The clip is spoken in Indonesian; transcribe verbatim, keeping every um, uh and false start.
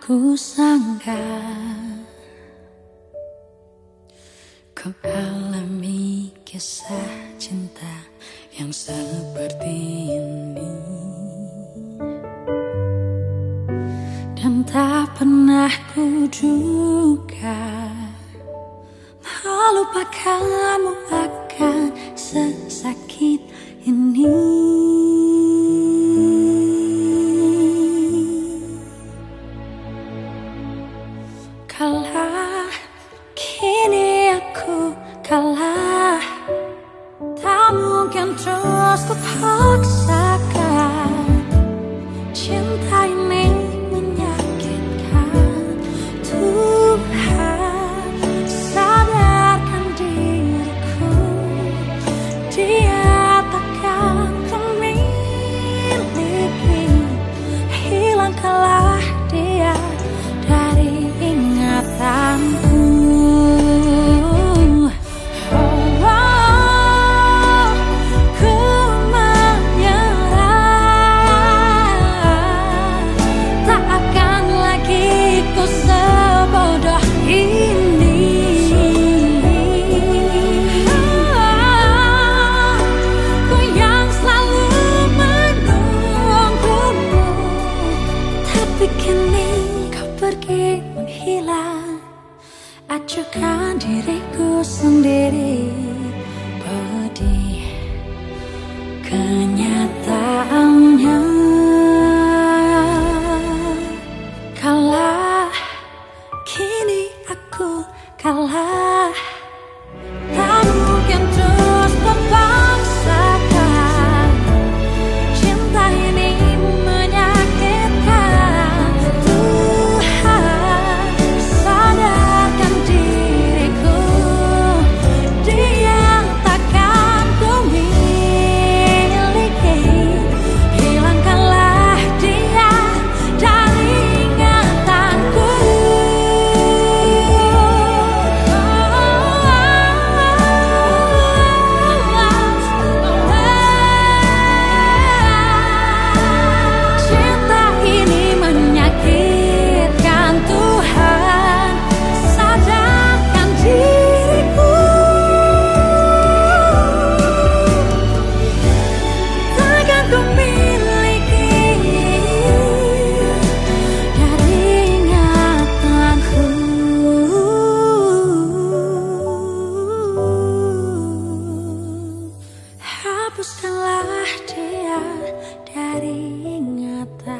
ku sangka kau alami kisah cinta yang seperti ini, dan tak pernah ku duga melupakanmu akan sesakit ini. Kalah, kini aku kalah. Tak mungkin terus ku paksakan. Cinta ini menyakitkan. Tuhan, sadarkan diriku. Dia takkan ku miliki. Hilangkanlah dia dari ingatanku. Oh, oh, ku menyerah. Tak akan lagi ku sebodoh ini. Oh, ku yang selalu menunggumu, tapi kini kau pergi menghilang. Acuhkan diriku sendiri, pedih kenyataannya. Kalah, kini aku kalah. Tak mungkin terus memaksakan. Cinta ini menyakitkan. Tuhan, sadarkan diriku. Dia takkan ku miliki. Hilangkanlah dia dari ingatanku. Cinta ini menyakitkan. Tuhan, sadarkan diriku. Takkan ku miliki dari ingatanku. Hapuskanlah dia dari ingatan.